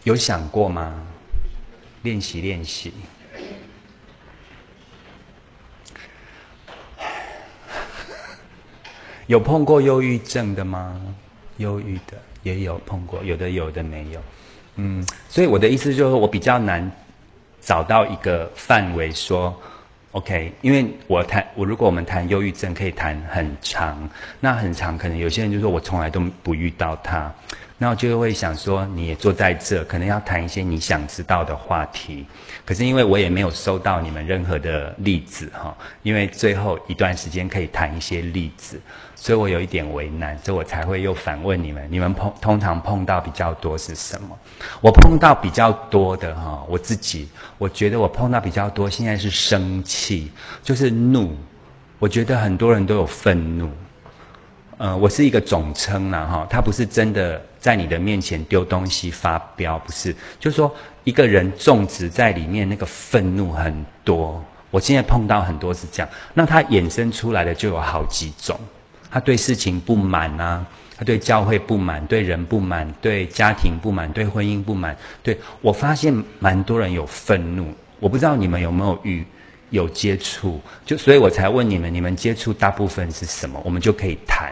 有想过吗？练习练习。有碰过忧郁症的吗？忧郁的也有碰过，有的有的没有。所以我的意思就是说，我比较难找到一个范围说 ，OK，因为如果我们谈忧郁症，可以谈很长，那很长，可能有些人就说我从来都不遇到它，那我就会想说，你也坐在这，可能要谈一些你想知道的话题，可是因为我也没有收到你们任何的例子哈，因为最后一段时间可以谈一些例子。所以我有一点为难，所以我才会又反问你们：你们通常碰到比较多是什么？我碰到比较多的哈，我觉得我碰到比较多，现在是生气，就是怒。我觉得很多人都有愤怒，我是一个总称啦哈，他不是真的在你的面前丢东西发飙，不是，就是说一个人种植在里面那个愤怒很多。我现在碰到很多是这样，那他衍生出来的就有好几种。他对事情不满啊，他对教会不满，对人不满，对家庭不满，对婚姻不满。对，我发现蛮多人有愤怒，我不知道你们有没有接触，所以我才问你们，你们接触大部分是什么？我们就可以谈。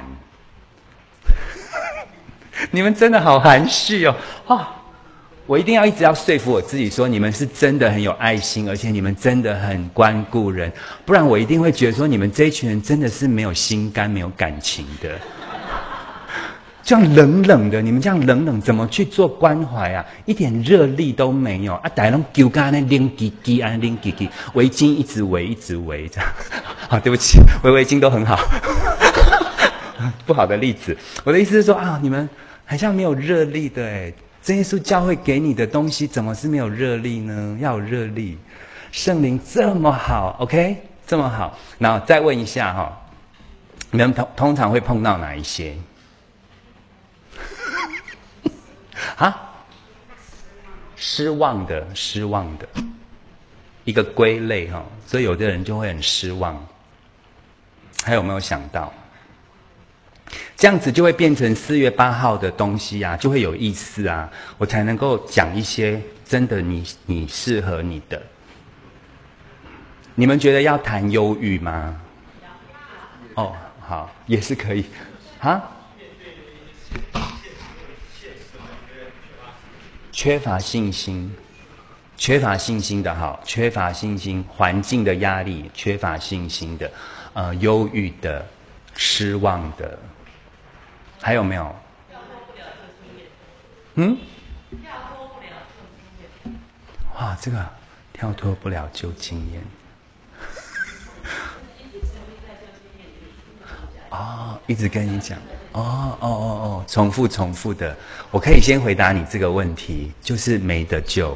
你们真的好含蓄哦，我一定要一直要说服我自己说，你们是真的很有爱心，而且你们真的很关顾人，不然我一定会觉得说，你们这一群人真的是没有心肝、没有感情的。这样冷冷的，你们这样冷冷，怎么去做关怀啊？一点热力都没有啊！大家都揪干那拎叽叽啊，拎叽叽，围巾一直围，一直围这样。好，对不起，围巾都很好。不好的例子，我的意思是说啊，你们好像没有热力的哎。真耶稣教会给你的东西怎么是没有热力呢？要有热力，圣灵这么好 ，OK， 这么好。然后再问一下哈，你们通常会碰到哪一些？啊？失望的，一个归类哈，所以有的人就会很失望。还有没有想到？这样子就会变成4月8号的东西啊，就会有意思啊，我才能够讲一些真的你适合你的。你们觉得要谈忧郁吗？哦，好，也是可以。啊？缺乏信心的好，缺乏信心，环境的压力，缺乏信心的，忧郁的，失望的。还有没有？哇，这个跳脱不了旧经验。哦，一直跟你讲，重复的。我可以先回答你这个问题，就是没得救。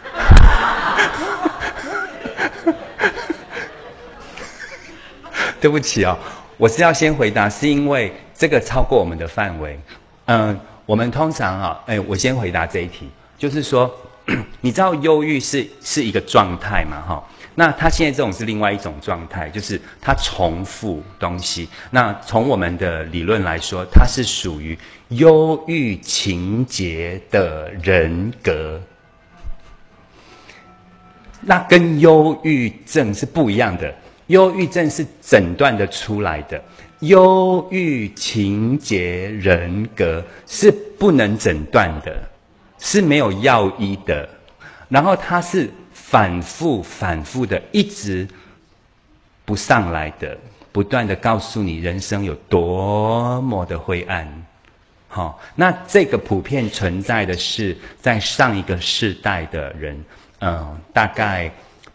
对不起哦，我是要先回答，是因为这个超过我们的范围。我们通常我先回答这一题，就是说，你知道忧郁是一个状态嘛？哈，那它现在这种是另外一种状态，就是它重复东西。那从我们的理论来说，它是属于忧郁情节的人格。那跟忧郁症是不一样的，忧郁症是诊断的出来的。忧郁情节人格是不能诊断的，是没有药医的，然后它是反复的一直不上来的，不断的告诉你人生有多么的灰暗。好，那这个普遍存在的是在上一个世代的人，大概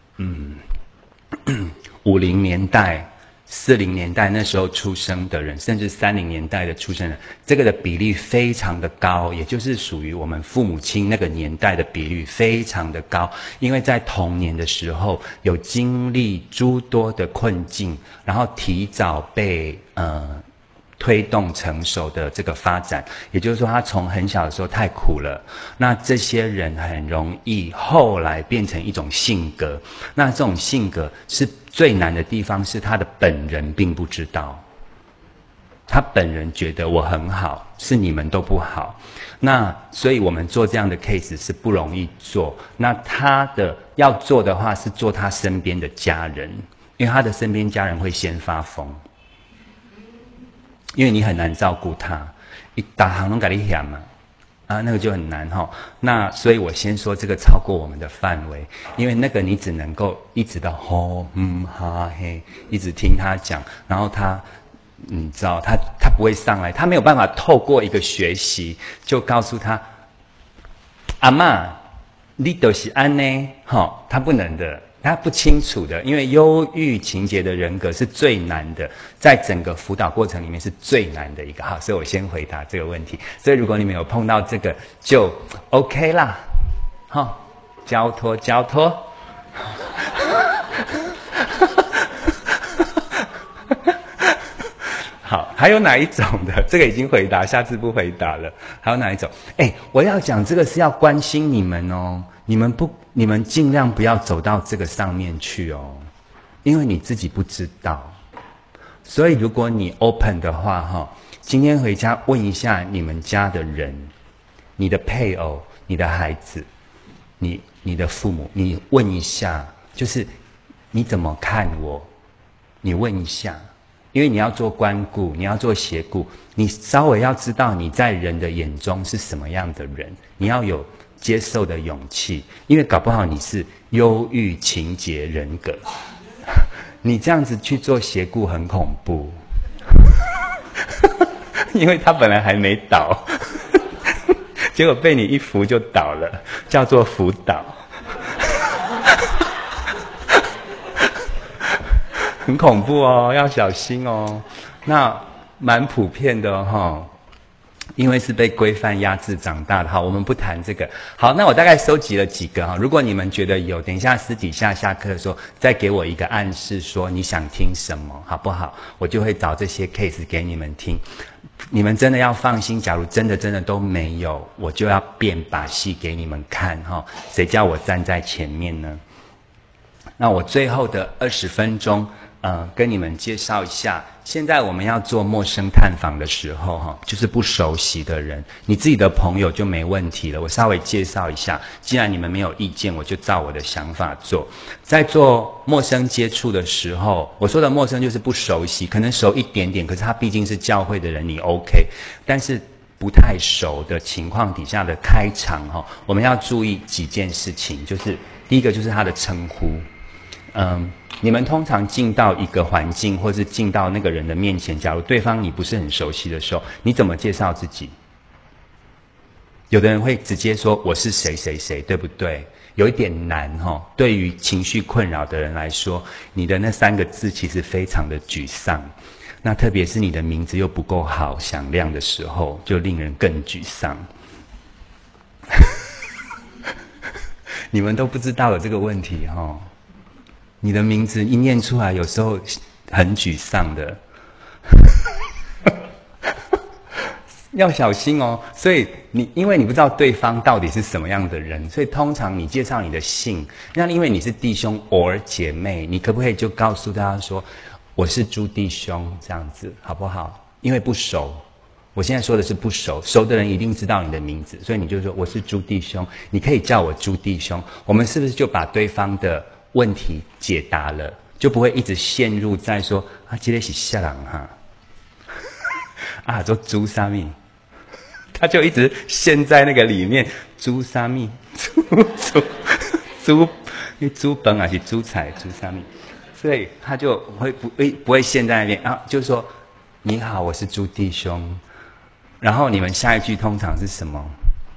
50年代40年代那时候出生的人，甚至30年代的出生人，这个的比例非常的高，也就是属于我们父母亲那个年代的比率非常的高，因为在童年的时候有经历诸多的困境，然后提早被推动成熟的这个发展，也就是说他从很小的时候太苦了，那这些人很容易后来变成一种性格，那这种性格是最难的地方，是他的本人并不知道。 他本人觉得我很好，是你们都不好。那所以我们做这样的 case 是不容易做。那他的要做的话是做他身边的家人，因为他的身边家人会先发疯，因为你很难照顾他，一打行拢给你嫌嘛，那个就很难齁。那所以我先说这个超过我们的范围，因为那个你只能够一直到吼哈嘿，一直听他讲，然后他。你知道他不会上来，他没有办法透过一个学习就告诉他，阿嬷，你就是安呢，他不能的，他不清楚的，因为忧郁情节的人格是最难的，在整个辅导过程里面是最难的一个。好，所以我先回答这个问题。所以如果你们有碰到这个，就 OK 啦，交托。好，还有哪一种的？这个已经回答，下次不回答了。还有哪一种？我要讲这个是要关心你们哦，你们尽量不要走到这个上面去哦，因为你自己不知道。所以如果你 open 的话，今天回家问一下你们家的人，你的配偶、你的孩子、你的父母，你问一下，就是你怎么看我？你问一下。因为你要做关顾，你要做协顾，你稍微要知道你在人的眼中是什么样的人，你要有接受的勇气，因为搞不好你是忧郁情节人格，你这样子去做协顾很恐怖，因为他本来还没倒，结果被你一扶就倒了，叫做辅导。很恐怖哦，要小心哦。那蛮普遍的哦，因为是被规范压制长大的。好，我们不谈这个。好，那我大概收集了几个哈。如果你们觉得有，等一下私底下下课的时候再给我一个暗示，说你想听什么，好不好？我就会找这些 case 给你们听。你们真的要放心，假如真的都没有，我就要变把戏给你们看哈。谁叫我站在前面呢？那我最后的20分钟。跟你们介绍一下，现在我们要做陌生探访的时候，就是不熟悉的人，你自己的朋友就没问题了。我稍微介绍一下，既然你们没有意见，我就照我的想法做。在做陌生接触的时候，我说的陌生就是不熟悉，可能熟一点点，可是他毕竟是教会的人，你 OK。但是不太熟的情况底下的开场，我们要注意几件事情，就是第一个就是他的称呼，你们通常进到一个环境，或是进到那个人的面前，假如对方你不是很熟悉的时候，你怎么介绍自己？有的人会直接说我是谁谁谁，对不对？有一点难齁。对于情绪困扰的人来说，你的那3个字其实非常的沮丧。那特别是你的名字又不够好响亮的时候，就令人更沮丧。你们都不知道有这个问题齁。你的名字一念出来，有时候很沮丧的，要小心哦。所以因为你不知道对方到底是什么样的人，所以通常你介绍你的姓，那因为你是弟兄or姐妹，你可不可以就告诉大家说我是朱弟兄这样子，好不好？因为不熟，我现在说的是不熟，熟的人一定知道你的名字，所以你就说我是朱弟兄，你可以叫我朱弟兄。我们是不是就把对方的问题解答了，就不会一直陷入在说这个是啥人哈，做猪沙米，他就一直陷在那个里面，猪沙米，猪本还是猪菜猪沙米，所以他就不会陷在那边就是说你好，我是朱弟兄，然后你们下一句通常是什么？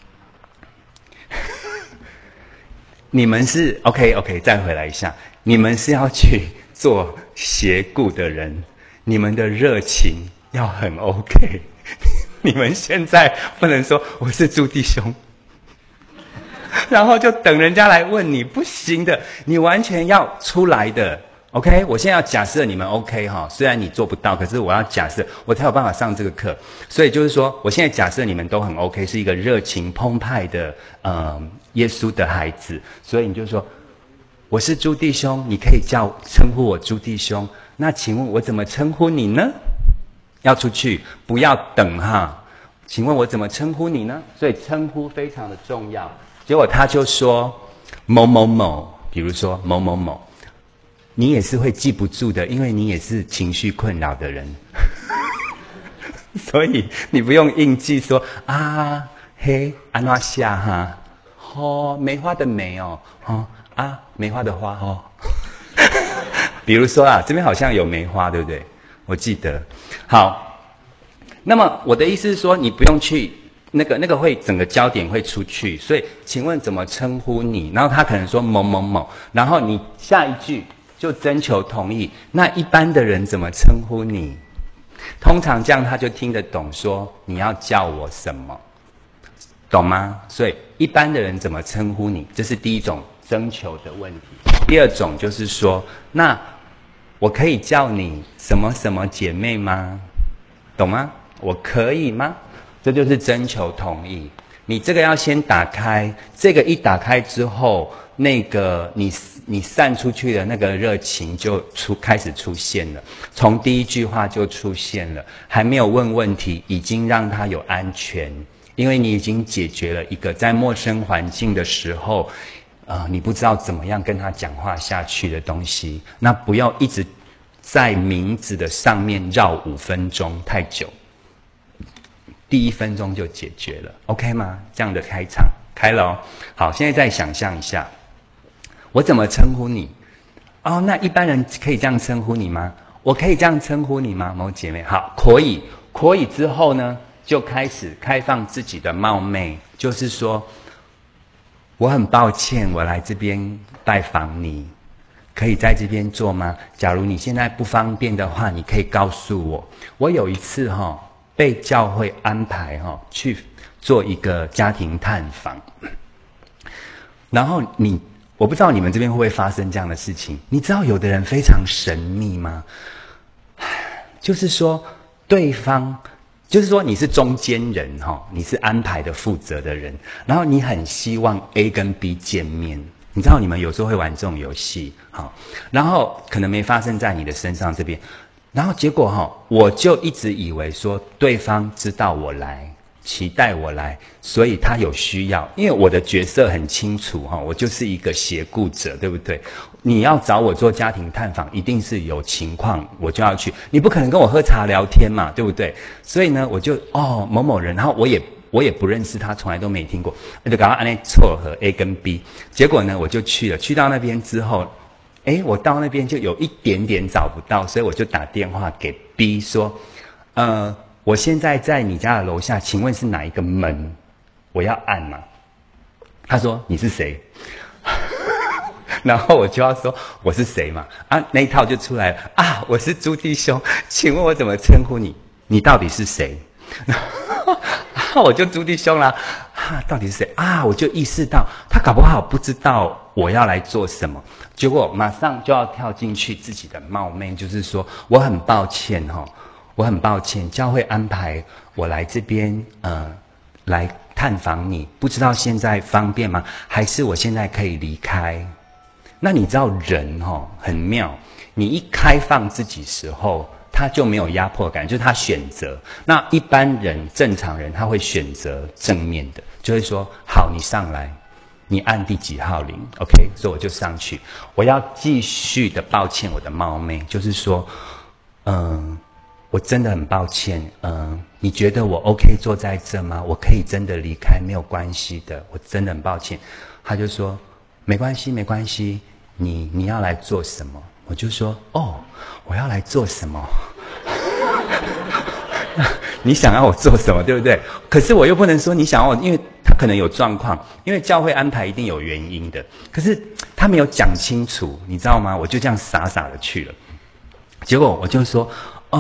你们是 OK， 再回来一下，你们是要去做协顾的人，你们的热情要很 OK。你们现在不能说我是朱弟兄，然后就等人家来问你，不行的，你完全要出来的。OK， 我现在要假设你们 OK 哈，虽然你做不到，可是我要假设，我才有办法上这个课。所以就是说，我现在假设你们都很 OK， 是一个热情澎湃的耶稣的孩子，所以你就说我是朱弟兄，你可以称呼我朱弟兄。那请问我怎么称呼你呢？ 要出去，不要等哈。请问我怎么称呼你呢？所以称呼非常的重要。结果他就说某某某，比如说某某某，你也是会记不住的，因为你也是情绪困扰的人，所以你不用硬记说啊嘿安怎写哈，哦梅花的梅哦，哦啊梅花的花哦。比如说啊，这边好像有梅花，对不对？我记得。好，那么我的意思是说，你不用去那个会整个焦点会出去，所以请问怎么称呼你？然后他可能说某某某，然后你下一句就征求同意。那一般的人怎么称呼你？通常这样他就听得懂，说你要叫我什么，懂吗？所以一般的人怎么称呼你？这是第一种征求的问题。第二种就是说，那我可以叫你什么什么姐妹吗？懂吗？我可以吗？这就是征求同意。你这个要先打开，这个一打开之后，那个你散出去的那个热情就开始出现了，从第一句话就出现了，还没有问问题，已经让他有安全，因为你已经解决了一个在陌生环境的时候。你不知道怎么样跟他讲话下去的东西，那不要一直在名字的上面绕5分钟，太久。第1分钟就解决了 ，OK 吗？这样的开场开了哦。好，现在再想象一下，我怎么称呼你？哦，那一般人可以这样称呼你吗？我可以这样称呼你吗，某姐妹？好，可以，可以之后呢，就开始开放自己的冒昧，就是说。我很抱歉，我来这边拜访你，可以在这边做吗？假如你现在不方便的话，你可以告诉我。我有一次被教会安排去做一个家庭探访，然后我不知道你们这边会不会发生这样的事情。你知道有的人非常神秘吗？就是说对方。就是说你是中间人你是安排的负责的人，然后你很希望 A 跟 B 见面，你知道你们有时候会玩这种游戏然后可能没发生在你的身上这边，然后结果我就一直以为说对方知道我来，期待我来，所以他有需要，因为我的角色很清楚我就是一个协顾者，对不对？你要找我做家庭探访，一定是有情况我就要去，你不可能跟我喝茶聊天嘛，对不对？所以呢，我就某某人，然后我也不认识他，从来都没听过，我就赶快按那撮合 A 跟 B， 结果呢我就去了，去到那边之后，我到那边就有一点点找不到，所以我就打电话给 B 说，我现在在你家的楼下，请问是哪一个门？我要按嘛？他说你是谁？然后我就要说我是谁嘛？那一套就出来了我是朱弟兄，请问我怎么称呼你？你到底是谁？我就朱弟兄啦。到底是谁我就意识到他搞不好不知道我要来做什么，结果马上就要跳进去自己的冒昧，就是说我很抱歉我很抱歉，教会安排我来这边来探访你，不知道现在方便吗？还是我现在可以离开？那你知道人很妙，你一开放自己时候，他就没有压迫感，就是他选择。那一般人正常人他会选择正面的，就会说好，你上来，你按第几号铃 ，OK， 所以我就上去。我要继续的抱歉我的冒昧，就是说，我真的很抱歉，你觉得我 OK 坐在这吗？我可以真的离开，没有关系的，我真的很抱歉。他就说没关系，没关系，你要来做什么？我就说我要来做什么？你想要我做什么，对不对？可是我又不能说你想要我，因为他可能有状况，因为教会安排一定有原因的。可是他没有讲清楚，你知道吗？我就这样傻傻的去了。结果我就说，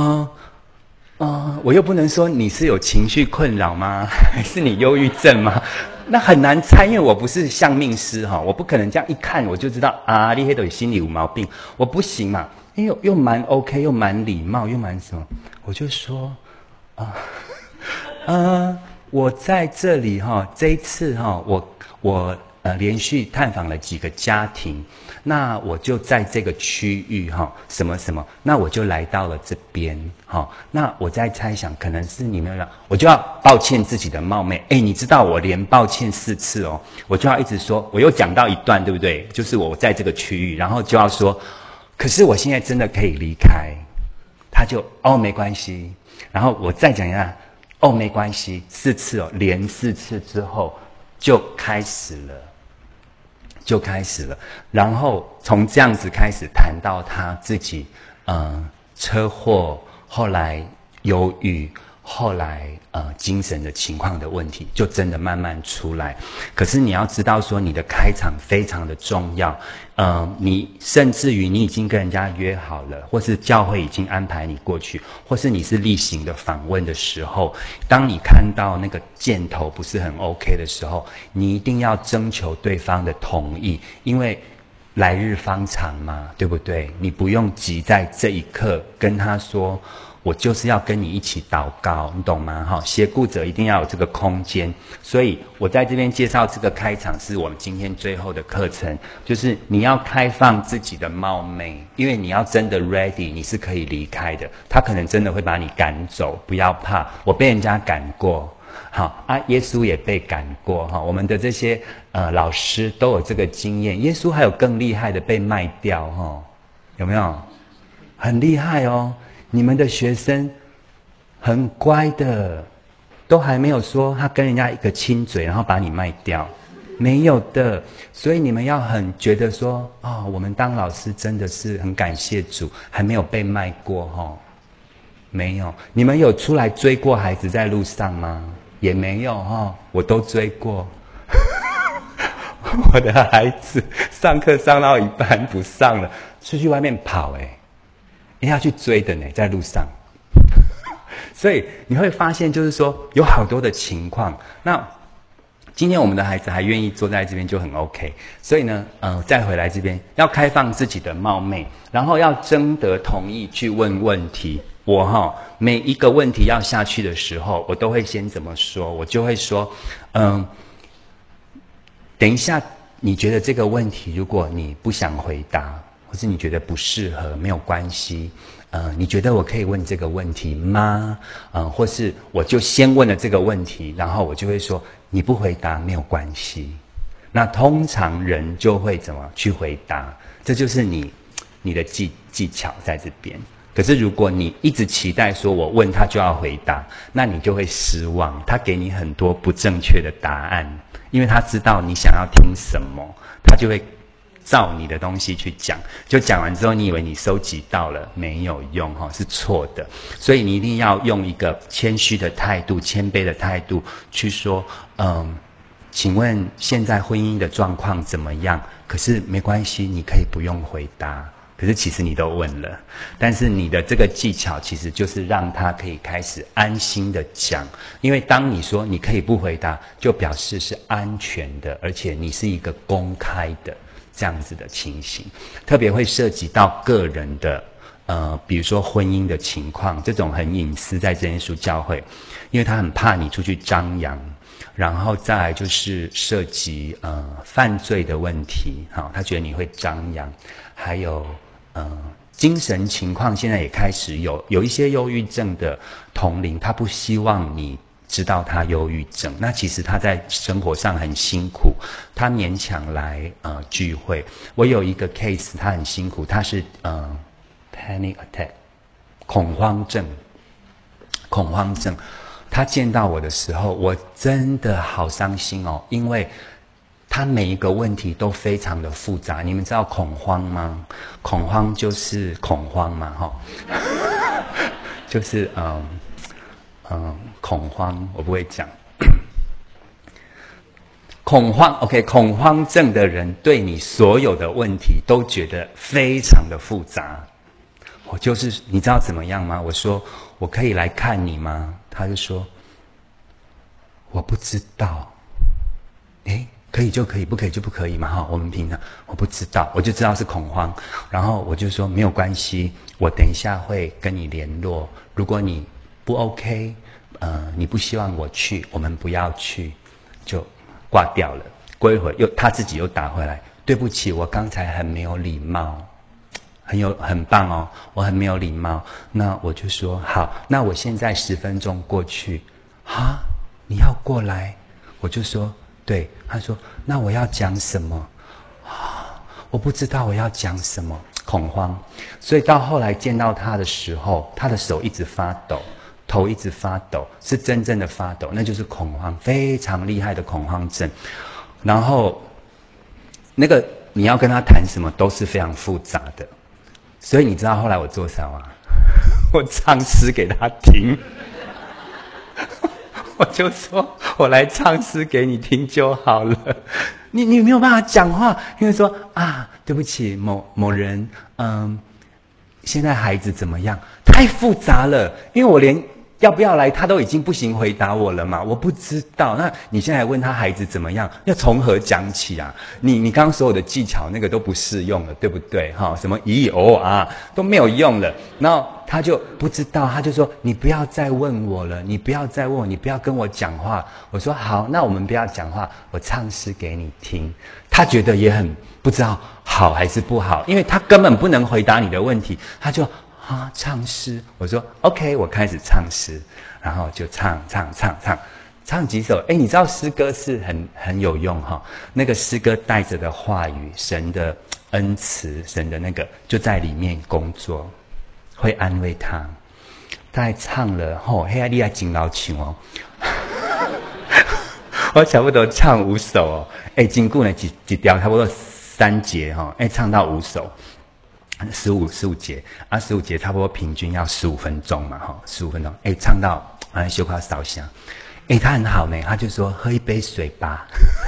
我又不能说你是有情绪困扰吗？还是你忧郁症吗？那很难猜，因为我不是相命师我不可能这样一看我就知道你黑都心里有毛病，我不行嘛。因为又蛮 OK， 又蛮礼貌，又蛮什么，我就说我在这里这一次我连续探访了几个家庭，那我就在这个区域什么什么，那我就来到了这边那我在猜想，可能是你们我就要抱歉自己的冒昧。你知道我连抱歉4次哦，我就要一直说，我又讲到一段，对不对？就是我在这个区域，然后就要说，可是我现在真的可以离开，他就没关系，然后我再讲一下，没关系，4次哦，连4次之后就开始了，然后从这样子开始谈到他自己，车祸，后来忧郁，后来精神的情况的问题，就真的慢慢出来。可是你要知道说，你的开场非常的重要，你甚至于你已经跟人家约好了，或是教会已经安排你过去，或是你是例行的访问的时候，当你看到那个箭头不是很 OK 的时候，你一定要征求对方的同意，因为来日方长嘛，对不对？你不用急在这一刻跟他说，我就是要跟你一起祷告，你懂吗？协顾者一定要有这个空间。所以我在这边介绍这个开场，是我们今天最后的课程，就是你要开放自己的冒昧，因为你要真的 ready， 你是可以离开的。他可能真的会把你赶走，不要怕，我被人家赶过。耶稣也被赶过我们的这些老师都有这个经验。耶稣还有更厉害的，被卖掉有没有？很厉害哦！你们的学生很乖的，都还没有说他跟人家一个亲嘴，然后把你卖掉，没有的。所以你们要很觉得说，我们当老师真的是很感谢主，还没有被卖过没有。你们有出来追过孩子在路上吗？也没有我都追过。我的孩子上课上到一半不上了，出去外面跑要去追的呢，在路上。所以你会发现，就是说有好多的情况。那今天我们的孩子还愿意坐在这边就很 OK。所以呢，再回来这边要开放自己的冒昧，然后要征得同意去问问题。我每一个问题要下去的时候，我都会先怎么说？我就会说，等一下，你觉得这个问题，如果你不想回答，或是你觉得不适合，没有关系。你觉得我可以问这个问题吗？或是我就先问了这个问题，然后我就会说，你不回答没有关系。那通常人就会怎么去回答？这就是你的技巧在这边。可是如果你一直期待说我问他就要回答，那你就会失望，他给你很多不正确的答案，因为他知道你想要听什么，他就会照你的东西去讲，就讲完之后你以为你收集到了，没有用是错的。所以你一定要用一个谦虚的态度，谦卑的态度去说，请问现在婚姻的状况怎么样？可是没关系，你可以不用回答。可是其实你都问了，但是你的这个技巧其实就是让他可以开始安心的讲，因为当你说你可以不回答，就表示是安全的，而且你是一个公开的这样子的情形，特别会涉及到个人的比如说婚姻的情况，这种很隐私，在真耶稣教会，因为他很怕你出去张扬。然后再来就是涉及犯罪的问题，他觉得你会张扬，还有精神情况，现在也开始有一些忧郁症的同龄，他不希望你知道他忧郁症，那其实他在生活上很辛苦，他勉强来聚会。我有一个 case， 他很辛苦，他是panic attack 恐慌症。他见到我的时候，我真的好伤心哦，因为他每一个问题都非常的复杂。你们知道恐慌吗？恐慌就是恐慌嘛，就是恐慌，我不会讲。恐慌 ，OK， 恐慌症的人对你所有的问题都觉得非常的复杂。我就是你知道怎么样吗？我说我可以来看你吗？他就说我不知道。可以就可以，不可以就不可以嘛，我们平常我不知道，我就知道是恐慌，然后我就说没有关系，我等一下会跟你联络，如果你不 OK，你不希望我去，我们不要去，就挂掉了。 过一会儿他自己又打回来，对不起，我刚才很没有礼貌。很棒哦，我很没有礼貌。那我就说好，那我现在10分钟过去。啊，你要过来？我就说对。他说那我要讲什么？啊，我不知道我要讲什么，恐慌。所以到后来见到他的时候，他的手一直发抖，头一直发抖，是真正的发抖，那就是恐慌，非常厉害的恐慌症。然后那个你要跟他谈什么都是非常复杂的。所以你知道后来我做啥吗？我唱诗给他听。我就说我来唱诗给你听就好了。你没有办法讲话，因为说啊，对不起，某人，现在孩子怎么样？太复杂了，因为我连要不要来他都已经不行回答我了嘛，我不知道。那你现在还问他孩子怎么样，要从何讲起啊？你刚刚所有的技巧那个都不适用了，对不对？什么都没有用了。然后他就不知道，他就说你不要再问我了，你不要再问我，你不要跟我讲话。我说好，那我们不要讲话，我唱诗给你听。他觉得也很不知道好还是不好，因为他根本不能回答你的问题，他就唱诗。我说 OK， 我开始唱诗，然后就唱几首。你知道诗歌是很有用哈，那个诗歌带着的话语，神的恩慈，神的那个就在里面工作，会安慰他。大概唱了黑暗利亚金老唱哦，我差不多唱5首哦，经过呢几条差不多3节哈，唱到5首。15节啊，15节差不多平均要15分钟嘛，15分钟。唱到修卡烧香，他很好呢，他就说喝一杯水吧，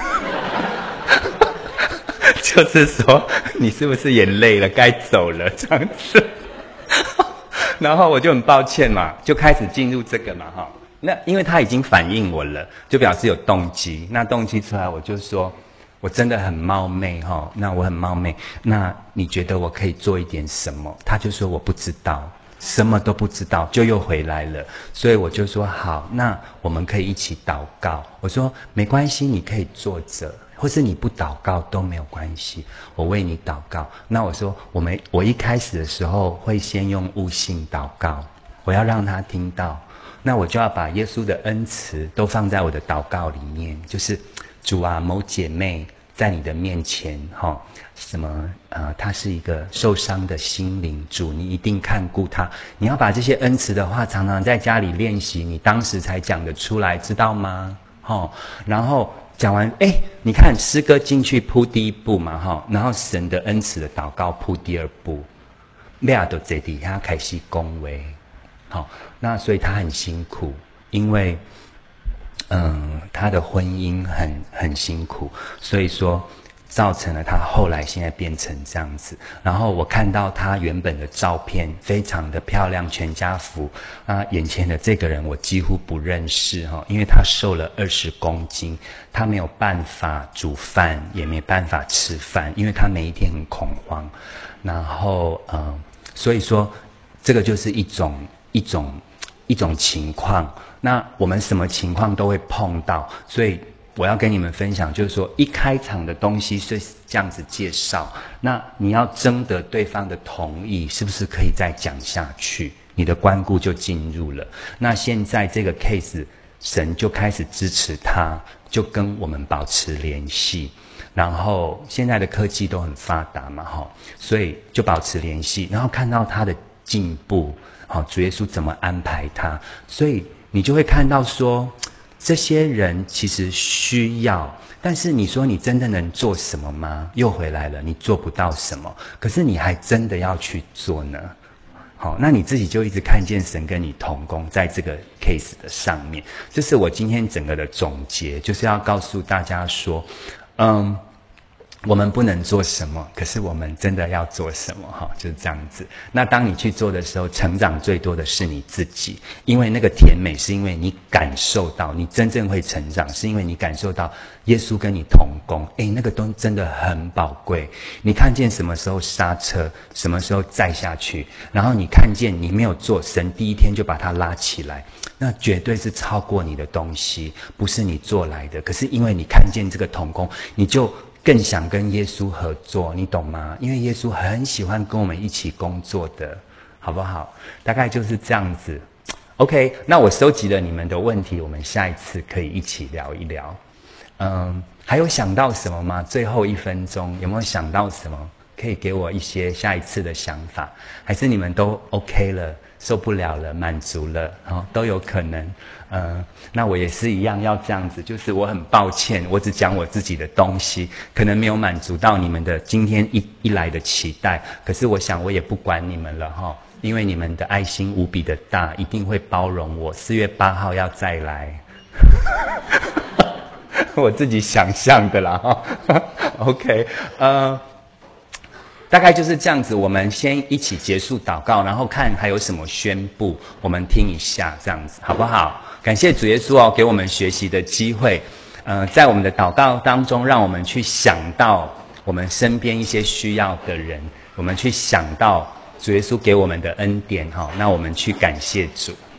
就是说你是不是也累了，该走了这样子。然后我就很抱歉嘛，就开始进入这个嘛那因为他已经反应我了，就表示有动机。那动机出来，我就说。我真的很冒昧那我很冒昧，那你觉得我可以做一点什么？他就说我不知道，什么都不知道，就又回来了。所以我就说好，那我们可以一起祷告。我说没关系，你可以坐着，或是你不祷告都没有关系，我为你祷告。那我说我一开始的时候会先用悟性祷告，我要让他听到，那我就要把耶稣的恩慈都放在我的祷告里面，就是主啊，某姐妹在你的面前什么她是一个受伤的心灵，主你一定看顾她。你要把这些恩慈的话常常在家里练习，你当时才讲得出来，知道吗？然后讲完你看诗歌进去铺第1步嘛然后神的恩慈的祷告铺第2步，俩都在底下开始恭维那所以他很辛苦，因为他的婚姻很辛苦，所以说造成了他后来现在变成这样子。然后我看到他原本的照片非常的漂亮，全家福眼前的这个人我几乎不认识因为他瘦了20公斤，他没有办法煮饭，也没办法吃饭，因为他每一天很恐慌。然后所以说这个就是一种情况。那我们什么情况都会碰到，所以我要跟你们分享，就是说一开场的东西是这样子介绍，那你要征得对方的同意，是不是可以再讲下去，你的关顾就进入了。那现在这个 case 神就开始支持他，就跟我们保持联系，然后现在的科技都很发达嘛所以就保持联系，然后看到他的进步主耶稣怎么安排他，所以你就会看到说这些人其实需要，但是你说你真的能做什么吗？又回来了，你做不到什么，可是你还真的要去做呢。那你自己就一直看见神跟你同工在这个 case 的上面。这是我今天整个的总结，就是要告诉大家说我们不能做什么，可是我们真的要做什么哈，就是这样子。那当你去做的时候，成长最多的是你自己，因为那个甜美是因为你感受到，你真正会成长，是因为你感受到耶稣跟你同工，那个东西真的很宝贵。你看见什么时候刹车，什么时候再下去，然后你看见你没有做，神第一天就把它拉起来，那绝对是超过你的东西，不是你做来的。可是因为你看见这个同工，你就更想跟耶稣合作，你懂吗？因为耶稣很喜欢跟我们一起工作的，好不好？大概就是这样子。OK， 那我收集了你们的问题，我们下一次可以一起聊一聊。还有想到什么吗？最后1分钟，有没有想到什么？可以给我一些下一次的想法，还是你们都 OK 了，受不了了，满足了，都有可能。那我也是一样要这样子，就是我很抱歉，我只讲我自己的东西，可能没有满足到你们的今天一来的期待。可是我想我也不管你们了哈，因为你们的爱心无比的大，一定会包容我。4月8号要再来，我自己想象的啦哈。OK，大概就是这样子，我们先一起结束祷告，然后看还有什么宣布，我们听一下，这样子好不好？感谢主耶稣给我们学习的机会。在我们的祷告当中，让我们去想到我们身边一些需要的人，我们去想到主耶稣给我们的恩典那我们去感谢主。